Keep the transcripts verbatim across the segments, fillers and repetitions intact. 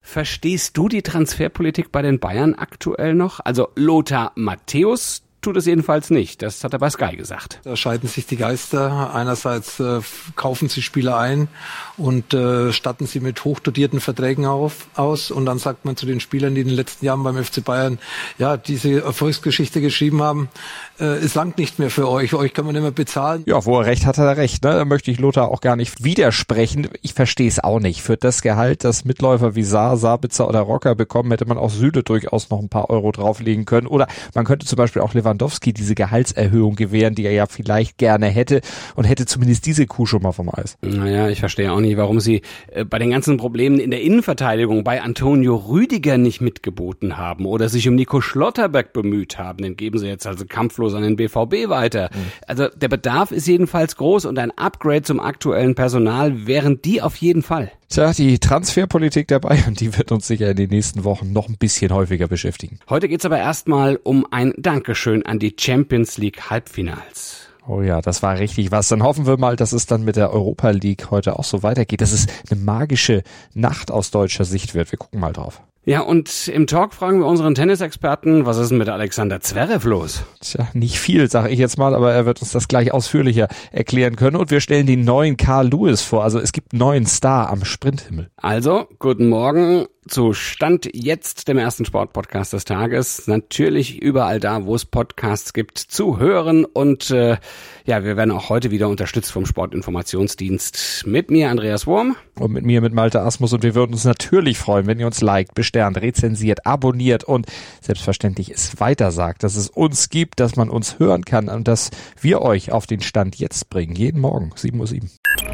Verstehst du die Transferpolitik bei den Bayern aktuell noch? Also Lothar Matthäus tut es jedenfalls nicht. Das hat er bei Sky gesagt. Da scheiden sich die Geister. Einerseits äh, kaufen sie Spieler ein und äh, statten sie mit hochdotierten Verträgen auf, aus. Und dann sagt man zu den Spielern, die in den letzten Jahren beim F C Bayern ja diese Erfolgsgeschichte geschrieben haben, äh, es langt nicht mehr für euch. Euch kann man nicht mehr bezahlen. Ja, wo er recht hat, hat er recht. Ne? Da möchte ich Lothar auch gar nicht widersprechen. Ich verstehe es auch nicht. Für das Gehalt, das Mitläufer wie Saar, Sabitzer oder Rocker bekommen, hätte man auch Süle durchaus noch ein paar Euro drauflegen können. Oder man könnte zum Beispiel auch Lewandowski diese Gehaltserhöhung gewähren, die er ja vielleicht gerne hätte und hätte zumindest diese Kuh schon mal vom Eis. Naja, ich verstehe auch nicht, warum sie äh, bei den ganzen Problemen in der Innenverteidigung bei Antonio Rüdiger nicht mitgeboten haben oder sich um Nico Schlotterbeck bemüht haben. Den geben sie jetzt also kampflos an den B V B weiter. Mhm. Also der Bedarf ist jedenfalls groß und ein Upgrade zum aktuellen Personal wären die auf jeden Fall. Tja, die Transferpolitik der Bayern, die wird uns sicher in den nächsten Wochen noch ein bisschen häufiger beschäftigen. Heute geht's aber erstmal um ein Dankeschön an die Champions League Halbfinals. Oh ja, das war richtig was. Dann hoffen wir mal, dass es dann mit der Europa League heute auch so weitergeht, dass es eine magische Nacht aus deutscher Sicht wird. Wir gucken mal drauf. Ja, und im Talk fragen wir unseren Tennisexperten, was ist denn mit Alexander Zverev los? Tja, nicht viel, sage ich jetzt mal, aber er wird uns das gleich ausführlicher erklären können. Und wir stellen den neuen Carl Lewis vor. Also es gibt einen neuen Star am Sprinthimmel. Also, guten Morgen zu Stand jetzt, dem ersten Sportpodcast des Tages. Natürlich überall da, wo es Podcasts gibt, zu hören. Und äh, ja, wir werden auch heute wieder unterstützt vom Sportinformationsdienst. Mit mir Andreas Wurm. Und mit mir, mit Malte Asmus. Und wir würden uns natürlich freuen, wenn ihr uns liked, besternt, rezensiert, abonniert und selbstverständlich es weitersagt, dass es uns gibt, dass man uns hören kann und dass wir euch auf den Stand jetzt bringen. Jeden Morgen, sieben Uhr sieben.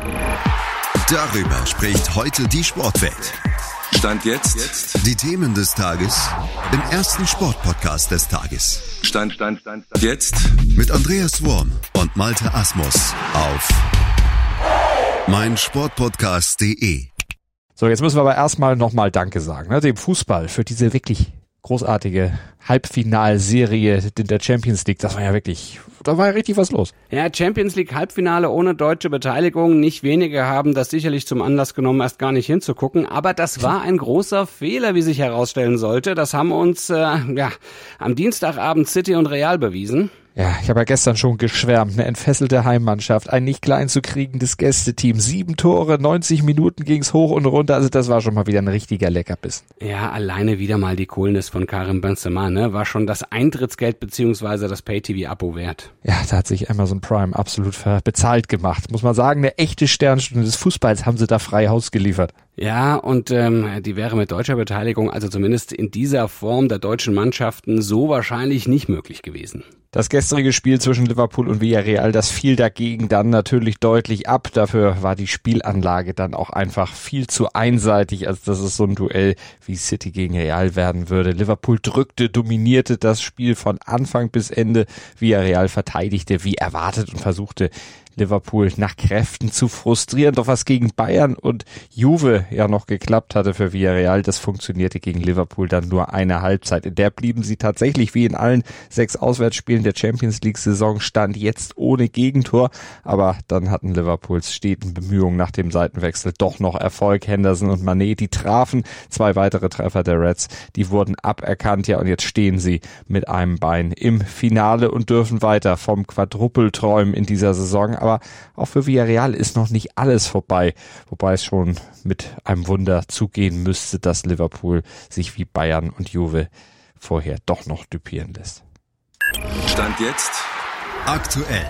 Darüber spricht heute die Sportwelt. Stand jetzt. jetzt. Die Themen des Tages im ersten Sportpodcast des Tages. Stand, Stand, Stand, Stand. Jetzt. Mit Andreas Wurm und Malte Asmus auf meinsportpodcast punkt de. So, jetzt müssen wir aber erstmal nochmal Danke sagen, ne, dem Fußball für diese wirklich großartige Halbfinalserie in der Champions League. Das war ja wirklich, da war ja richtig was los. Ja, Champions League Halbfinale ohne deutsche Beteiligung. Nicht wenige haben das sicherlich zum Anlass genommen, erst gar nicht hinzugucken. Aber das war ein großer Fehler, wie sich herausstellen sollte. Das haben uns äh, ja am Dienstagabend City und Real bewiesen. Ja, ich habe ja gestern schon geschwärmt, eine entfesselte Heimmannschaft, ein nicht klein zu kriegendes Gästeteam, sieben Tore, neunzig Minuten ging's hoch und runter, also das war schon mal wieder ein richtiger Leckerbissen. Ja, alleine wieder mal die Coolness von Karim Benzema, ne, war schon das Eintrittsgeld beziehungsweise das Pay-T V-Abo wert. Ja, da hat sich Amazon Prime absolut bezahlt gemacht, muss man sagen, eine echte Sternstunde des Fußballs haben sie da frei Haus geliefert. Ja, und ähm, die wäre mit deutscher Beteiligung, also zumindest in dieser Form der deutschen Mannschaften, so wahrscheinlich nicht möglich gewesen. Das gestrige Spiel zwischen Liverpool und Villarreal, das fiel dagegen dann natürlich deutlich ab. Dafür war die Spielanlage dann auch einfach viel zu einseitig, als dass es so ein Duell wie City gegen Real werden würde. Liverpool drückte, dominierte das Spiel von Anfang bis Ende. Villarreal verteidigte wie erwartet und versuchte Liverpool nach Kräften zu frustrieren. Doch was gegen Bayern und Juve ja noch geklappt hatte für Villarreal, das funktionierte gegen Liverpool dann nur eine Halbzeit. In der blieben sie tatsächlich wie in allen sechs Auswärtsspielen der Champions League Saison Stand jetzt ohne Gegentor. Aber dann hatten Liverpools steten Bemühungen nach dem Seitenwechsel doch noch Erfolg. Henderson und Mané, die trafen. Zwei weitere Treffer der Reds, die wurden aberkannt. Ja, und jetzt stehen sie mit einem Bein im Finale und dürfen weiter vom Quadruple träumen in dieser Saison. Aber auch für Villarreal ist noch nicht alles vorbei, wobei es schon mit einem Wunder zugehen müsste, dass Liverpool sich wie Bayern und Juve vorher doch noch düpieren lässt. Stand jetzt aktuell.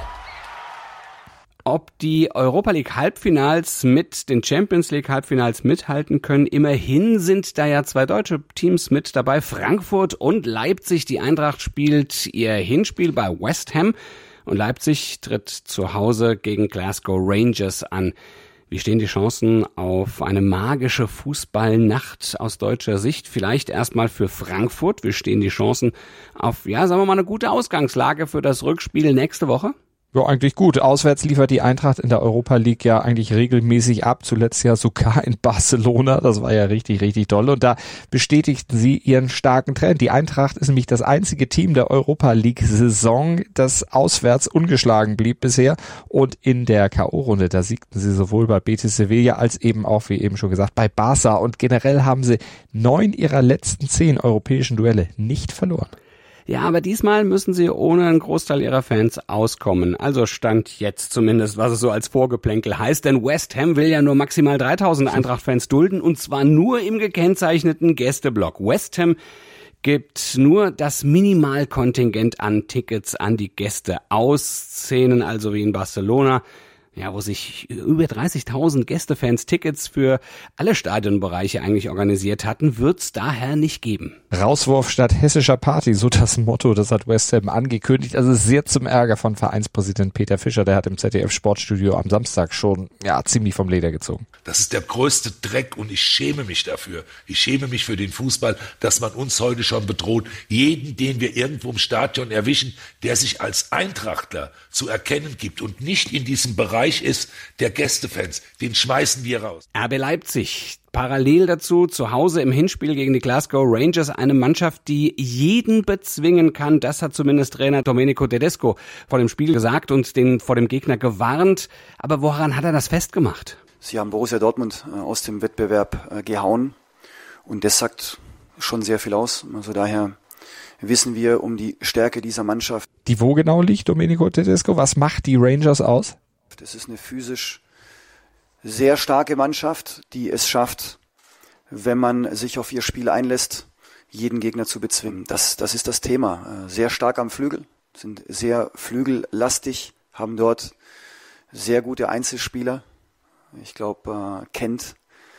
Ob die Europa League Halbfinals mit den Champions League Halbfinals mithalten können, immerhin sind da ja zwei deutsche Teams mit dabei, Frankfurt und Leipzig. Die Eintracht spielt ihr Hinspiel bei West Ham. Und Leipzig tritt zu Hause gegen Glasgow Rangers an. Wie stehen die Chancen auf eine magische Fußballnacht aus deutscher Sicht? Vielleicht erstmal für Frankfurt. Wie stehen die Chancen auf, ja, sagen wir mal, eine gute Ausgangslage für das Rückspiel nächste Woche? Ja, eigentlich gut. Auswärts liefert die Eintracht in der Europa League ja eigentlich regelmäßig ab. Zuletzt ja sogar in Barcelona. Das war ja richtig, richtig toll. Und da bestätigten sie ihren starken Trend. Die Eintracht ist nämlich das einzige Team der Europa League-Saison, das auswärts ungeschlagen blieb bisher. Und in der K O-Runde, da siegten sie sowohl bei Betis Sevilla als eben auch, wie eben schon gesagt, bei Barca. Und generell haben sie neun ihrer letzten zehn europäischen Duelle nicht verloren. Ja, aber diesmal müssen sie ohne einen Großteil ihrer Fans auskommen. Also Stand jetzt zumindest, was es so als Vorgeplänkel heißt. Denn West Ham will ja nur maximal dreitausend Eintracht-Fans dulden und zwar nur im gekennzeichneten Gästeblock. West Ham gibt nur das Minimalkontingent an Tickets an die Gäste aus. Szenen also wie in Barcelona, ja, wo sich über dreißigtausend Gästefans Tickets für alle Stadionbereiche eigentlich organisiert hatten, wird's daher nicht geben. Rauswurf statt hessischer Party, so das Motto, das hat West Ham angekündigt. Also sehr zum Ärger von Vereinspräsident Peter Fischer, der hat im Z D F-Sportstudio am Samstag schon ja ziemlich vom Leder gezogen. Das ist der größte Dreck und ich schäme mich dafür. Ich schäme mich für den Fußball, dass man uns heute schon bedroht. Jeden, den wir irgendwo im Stadion erwischen, der sich als Eintrachtler zu erkennen gibt und nicht in diesem Bereich ist der Gästefans, den schmeißen wir raus. R B Leipzig, parallel dazu zu Hause im Hinspiel gegen die Glasgow Rangers, eine Mannschaft, die jeden bezwingen kann. Das hat zumindest Trainer Domenico Tedesco vor dem Spiel gesagt und den vor dem Gegner gewarnt. Aber woran hat er das festgemacht? Sie haben Borussia Dortmund aus dem Wettbewerb gehauen und das sagt schon sehr viel aus. Also daher wissen wir um die Stärke dieser Mannschaft. Die wo genau liegt, Domenico Tedesco? Was macht die Rangers aus? Das ist eine physisch sehr starke Mannschaft, die es schafft, wenn man sich auf ihr Spiel einlässt, jeden Gegner zu bezwingen. Das, das ist das Thema. Sehr stark am Flügel, sind sehr flügellastig, haben dort sehr gute Einzelspieler. Ich glaube, Kent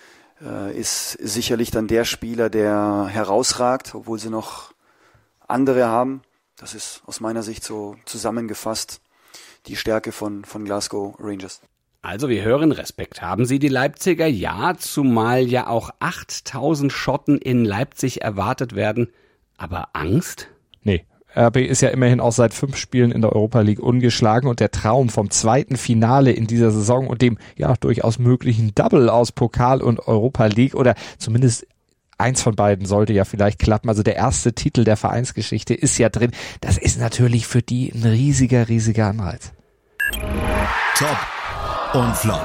ist sicherlich dann der Spieler, der herausragt, obwohl sie noch andere haben. Das ist aus meiner Sicht so zusammengefasst die Stärke von, von Glasgow Rangers. Also wir hören, Respekt haben sie, die Leipziger, ja, zumal ja auch achttausend Schotten in Leipzig erwartet werden. Aber Angst? Nee. R B ist ja immerhin auch seit fünf Spielen in der Europa League ungeschlagen und der Traum vom zweiten Finale in dieser Saison und dem ja durchaus möglichen Double aus Pokal und Europa League oder zumindest eins von beiden sollte ja vielleicht klappen. Also der erste Titel der Vereinsgeschichte ist ja drin. Das ist natürlich für die ein riesiger, riesiger Anreiz. Top und Flop.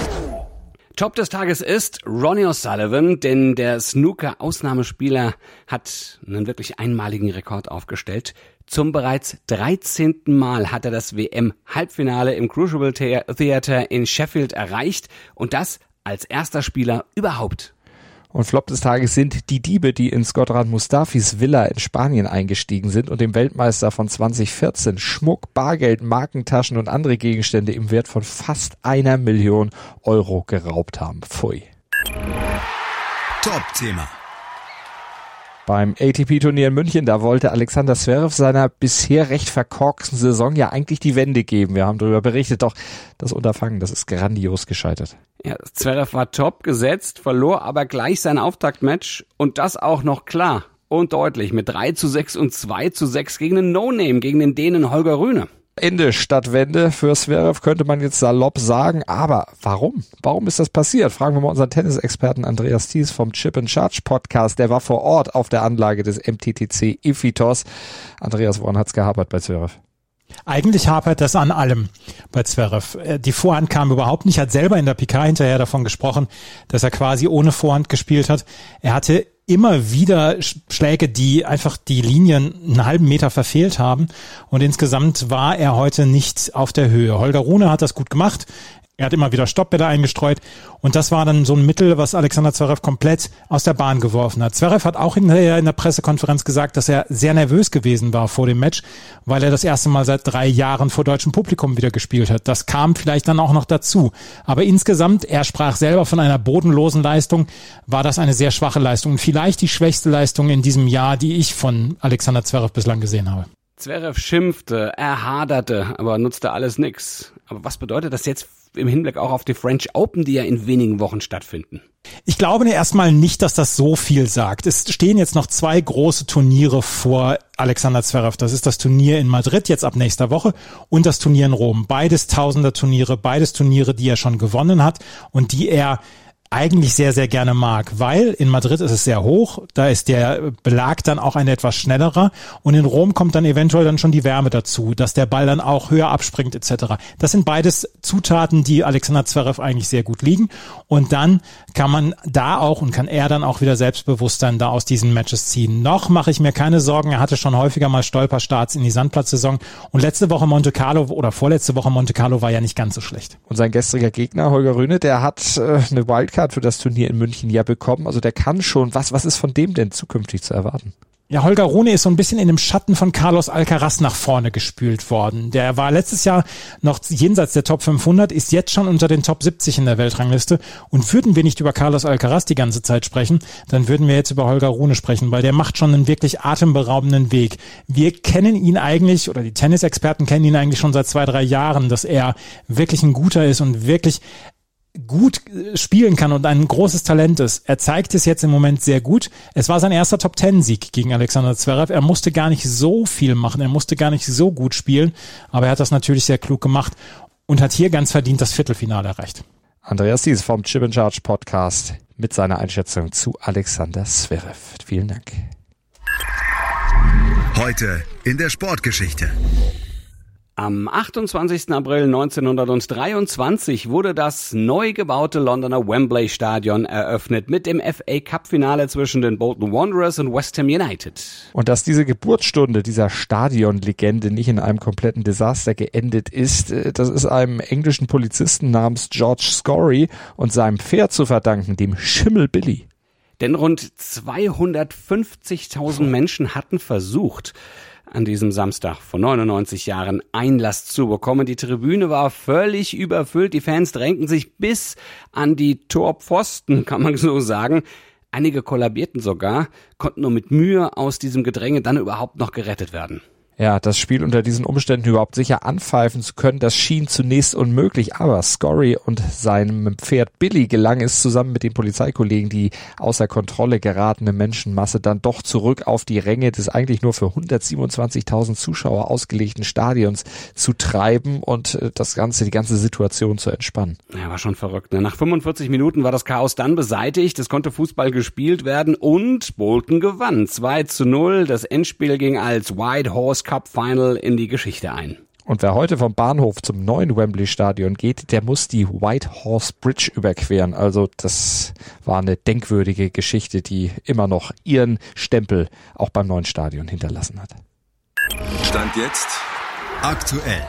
Top des Tages ist Ronnie O'Sullivan, denn der Snooker-Ausnahmespieler hat einen wirklich einmaligen Rekord aufgestellt. Zum bereits dreizehnten Mal hat er das W M-Halbfinale im Crucible Theatre in Sheffield erreicht und das als erster Spieler überhaupt. Und Flop des Tages sind die Diebe, die in Skodran Mustafis Villa in Spanien eingestiegen sind und dem Weltmeister von zwanzig vierzehn Schmuck, Bargeld, Markentaschen und andere Gegenstände im Wert von fast einer Million Euro geraubt haben. Pfui. Top-Thema. Beim A T P-Turnier in München, da wollte Alexander Zverev seiner bisher recht verkorksten Saison ja eigentlich die Wende geben. Wir haben darüber berichtet, doch das Unterfangen, das ist grandios gescheitert. Ja, Zverev war top gesetzt, verlor aber gleich sein Auftaktmatch und das auch noch klar und deutlich mit drei zu sechs und zwei zu sechs gegen den No-Name, gegen den Dänen Holger Rune. Ende statt Wende für Zverev, könnte man jetzt salopp sagen. Aber warum? Warum ist das passiert? Fragen wir mal unseren Tennisexperten Andreas Thies vom Chip and Charge Podcast. Der war vor Ort auf der Anlage des M T T C Iphitos. Andreas, woran hat's gehapert bei Zverev? Eigentlich hapert das an allem bei Zverev. Die Vorhand kam überhaupt nicht, hat selber in der P K hinterher davon gesprochen, dass er quasi ohne Vorhand gespielt hat. Er hatte immer wieder Schläge, die einfach die Linien einen halben Meter verfehlt haben und insgesamt war er heute nicht auf der Höhe. Holger Rune hat das gut gemacht. Er hat immer wieder Stoppbälle eingestreut und das war dann so ein Mittel, was Alexander Zverev komplett aus der Bahn geworfen hat. Zverev hat auch hinterher in der Pressekonferenz gesagt, dass er sehr nervös gewesen war vor dem Match, weil er das erste Mal seit drei Jahren vor deutschem Publikum wieder gespielt hat. Das kam vielleicht dann auch noch dazu. Aber insgesamt, er sprach selber von einer bodenlosen Leistung, war das eine sehr schwache Leistung und vielleicht die schwächste Leistung in diesem Jahr, die ich von Alexander Zverev bislang gesehen habe. Zverev schimpfte, er haderte, aber nutzte alles nix. Aber was bedeutet das jetzt im Hinblick auch auf die French Open, die ja in wenigen Wochen stattfinden? Ich glaube erstmal nicht, dass das so viel sagt. Es stehen jetzt noch zwei große Turniere vor Alexander Zverev. Das ist das Turnier in Madrid jetzt ab nächster Woche und das Turnier in Rom. Beides Tausender-Turniere, beides Turniere, die er schon gewonnen hat und die er eigentlich sehr, sehr gerne mag, weil in Madrid ist es sehr hoch, da ist der Belag dann auch ein etwas schnellerer und in Rom kommt dann eventuell dann schon die Wärme dazu, dass der Ball dann auch höher abspringt et cetera. Das sind beides Zutaten, die Alexander Zverev eigentlich sehr gut liegen und dann kann man da auch und kann er dann auch wieder selbstbewusst dann da aus diesen Matches ziehen. Noch mache ich mir keine Sorgen, er hatte schon häufiger mal Stolperstarts in die Sandplatzsaison und letzte Woche Monte Carlo oder vorletzte Woche Monte Carlo war ja nicht ganz so schlecht. Und sein gestriger Gegner Holger Rune, der hat äh, eine Wildcard für das Turnier in München ja bekommen. Also der kann schon. Was, was ist von dem denn zukünftig zu erwarten? Ja, Holger Rune ist so ein bisschen in dem Schatten von Carlos Alcaraz nach vorne gespült worden. Der war letztes Jahr noch jenseits der Top fünfhundert, ist jetzt schon unter den Top siebzig in der Weltrangliste. Und würden wir nicht über Carlos Alcaraz die ganze Zeit sprechen, dann würden wir jetzt über Holger Rune sprechen, weil der macht schon einen wirklich atemberaubenden Weg. Wir kennen ihn eigentlich, oder die Tennisexperten kennen ihn eigentlich schon seit zwei, drei Jahren, dass er wirklich ein guter ist und wirklich gut spielen kann und ein großes Talent ist. Er zeigt es jetzt im Moment sehr gut. Es war sein erster Top-Ten-Sieg gegen Alexander Zverev. Er musste gar nicht so viel machen, er musste gar nicht so gut spielen, aber er hat das natürlich sehr klug gemacht und hat hier ganz verdient das Viertelfinale erreicht. Andreas Thies vom Chip and Charge Podcast mit seiner Einschätzung zu Alexander Zverev. Vielen Dank. Heute in der Sportgeschichte. Am achtundzwanzigsten April neunzehnhundertdreiundzwanzig wurde das neu gebaute Londoner Wembley Stadion eröffnet mit dem F A Cup Finale zwischen den Bolton Wanderers und West Ham United. Und dass diese Geburtsstunde dieser Stadionlegende nicht in einem kompletten Desaster geendet ist, das ist einem englischen Polizisten namens George Scory und seinem Pferd zu verdanken, dem Schimmel Billy. Denn rund zweihundertfünfzigtausend Menschen hatten versucht, an diesem Samstag vor neunundneunzig Jahren Einlass zu bekommen. Die Tribüne war völlig überfüllt. Die Fans drängten sich bis an die Torpfosten, kann man so sagen. Einige kollabierten sogar, konnten nur mit Mühe aus diesem Gedränge dann überhaupt noch gerettet werden. Ja, das Spiel unter diesen Umständen überhaupt sicher anpfeifen zu können, das schien zunächst unmöglich, aber Scory und seinem Pferd Billy gelang es zusammen mit den Polizeikollegen, die außer Kontrolle geratene Menschenmasse dann doch zurück auf die Ränge des eigentlich nur für hundertsiebenundzwanzigtausend Zuschauer ausgelegten Stadions zu treiben und das Ganze, die ganze Situation zu entspannen. Ja, war schon verrückt. Ne? Nach fünfundvierzig Minuten war das Chaos dann beseitigt, es konnte Fußball gespielt werden und Bolton gewann. zwei zu null, das Endspiel ging als White Horse Cup Final in die Geschichte ein. Und wer heute vom Bahnhof zum neuen Wembley Stadion geht, der muss die White Horse Bridge überqueren. Also das war eine denkwürdige Geschichte, die immer noch ihren Stempel auch beim neuen Stadion hinterlassen hat. Stand jetzt aktuell.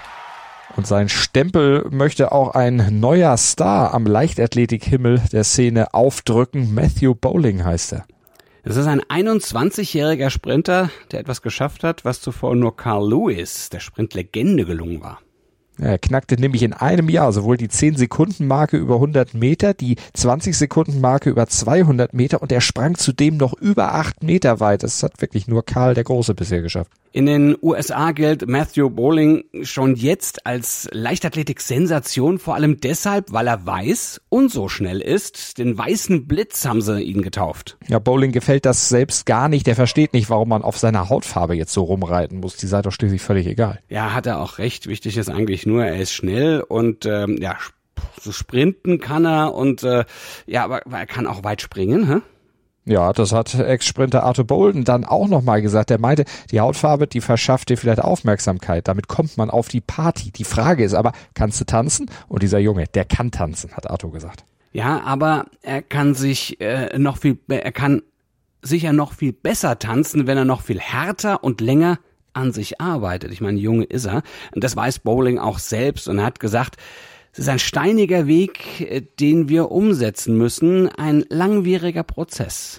Und sein Stempel möchte auch ein neuer Star am Leichtathletikhimmel der Szene aufdrücken. Matthew Bowling heißt er. Es ist ein einundzwanzigjähriger Sprinter, der etwas geschafft hat, was zuvor nur Carl Lewis, der Sprintlegende, gelungen war. Er knackte nämlich in einem Jahr sowohl die zehn-Sekunden-Marke über hundert Meter, die zwanzig-Sekunden-Marke über zweihundert Meter und er sprang zudem noch über acht Meter weit. Das hat wirklich nur Karl der Große bisher geschafft. In den U S A gilt Matthew Bowling schon jetzt als Leichtathletik-Sensation, vor allem deshalb, weil er weiß und so schnell ist. Den weißen Blitz haben sie ihn getauft. Ja, Bowling gefällt das selbst gar nicht. Der versteht nicht, warum man auf seiner Hautfarbe jetzt so rumreiten muss. Die sei doch schließlich völlig egal. Ja, hat er auch recht. Wichtig ist eigentlich nur, er ist schnell und ähm, ja, so sprinten kann er und äh, ja, aber er kann auch weit springen, hä? Ja, das hat Ex-Sprinter Arthur Bolden dann auch nochmal gesagt. Er meinte, die Hautfarbe, die verschafft dir vielleicht Aufmerksamkeit. Damit kommt man auf die Party. Die Frage ist aber, kannst du tanzen? Und dieser Junge, der kann tanzen, hat Arthur gesagt. Ja, aber er kann sich äh, noch viel, er kann sicher noch viel besser tanzen, wenn er noch viel härter und länger an sich arbeitet. Ich meine, Junge ist er. Und das weiß Bowling auch selbst und er hat gesagt, es ist ein steiniger Weg, den wir umsetzen müssen, ein langwieriger Prozess.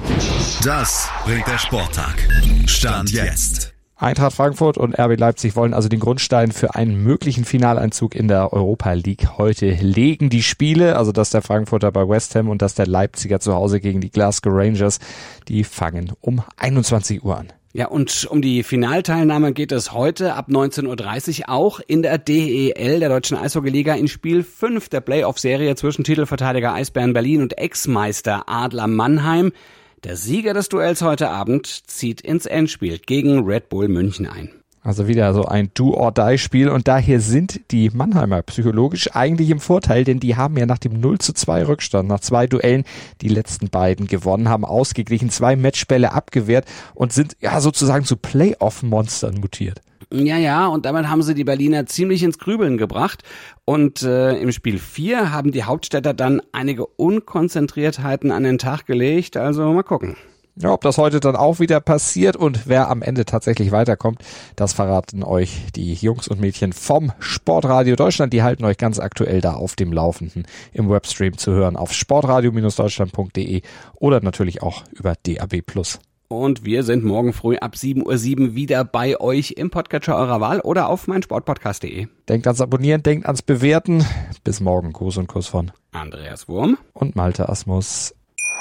Das bringt der Sporttag. Stand jetzt. Eintracht Frankfurt und R B Leipzig wollen also den Grundstein für einen möglichen Finaleinzug in der Europa League heute legen. Die Spiele, also das der Frankfurter bei West Ham und das der Leipziger zu Hause gegen die Glasgow Rangers, die fangen um einundzwanzig Uhr an. Ja, und um die Finalteilnahme geht es heute ab neunzehn Uhr dreißig auch in der D E L, der Deutschen Eishockeyliga, in Spiel fünf der Playoff-Serie zwischen Titelverteidiger Eisbären Berlin und Ex-Meister Adler Mannheim. Der Sieger des Duells heute Abend zieht ins Endspiel gegen Red Bull München ein. Also wieder so ein Do-or-Die-Spiel und daher sind die Mannheimer psychologisch eigentlich im Vorteil, denn die haben ja nach dem null zu zwei Rückstand, nach zwei Duellen die letzten beiden gewonnen, haben ausgeglichen, zwei Matchbälle abgewehrt und sind ja sozusagen zu Playoff-Monstern mutiert. Ja, ja, und damit haben sie die Berliner ziemlich ins Grübeln gebracht. Und äh, im Spiel vier haben die Hauptstädter dann einige Unkonzentriertheiten an den Tag gelegt. Also mal gucken. Ja, ob das heute dann auch wieder passiert und wer am Ende tatsächlich weiterkommt, das verraten euch die Jungs und Mädchen vom Sportradio Deutschland. Die halten euch ganz aktuell da auf dem Laufenden im Webstream zu hören auf sportradio Deutschland punkt de oder natürlich auch über D A B plus. Und wir sind morgen früh ab sieben Uhr sieben wieder bei euch im Podcatcher eurer Wahl oder auf meinsportpodcast punkt de. Denkt ans Abonnieren, denkt ans Bewerten. Bis morgen. Gruß und Kuss von Andreas Wurm und Malte Asmus.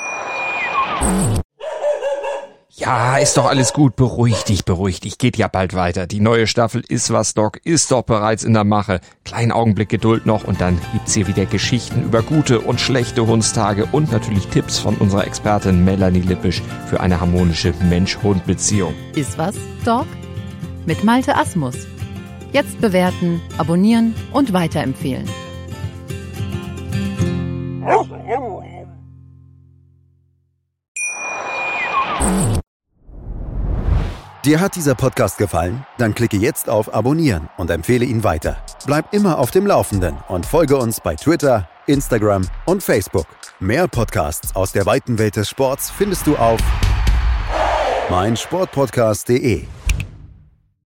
Ja, ist doch alles gut. Beruhig dich, beruhig dich. Geht ja bald weiter. Die neue Staffel Ist was Doc ist doch bereits in der Mache. Kleinen Augenblick Geduld noch und dann gibt's hier wieder Geschichten über gute und schlechte Hundstage und natürlich Tipps von unserer Expertin Melanie Lippisch für eine harmonische Mensch-Hund-Beziehung. Ist was, Doc? Mit Malte Asmus. Jetzt bewerten, abonnieren und weiterempfehlen. Dir hat dieser Podcast gefallen? Dann klicke jetzt auf Abonnieren und empfehle ihn weiter. Bleib immer auf dem Laufenden und folge uns bei Twitter, Instagram und Facebook. Mehr Podcasts aus der weiten Welt des Sports findest du auf meinsportpodcast punkt de.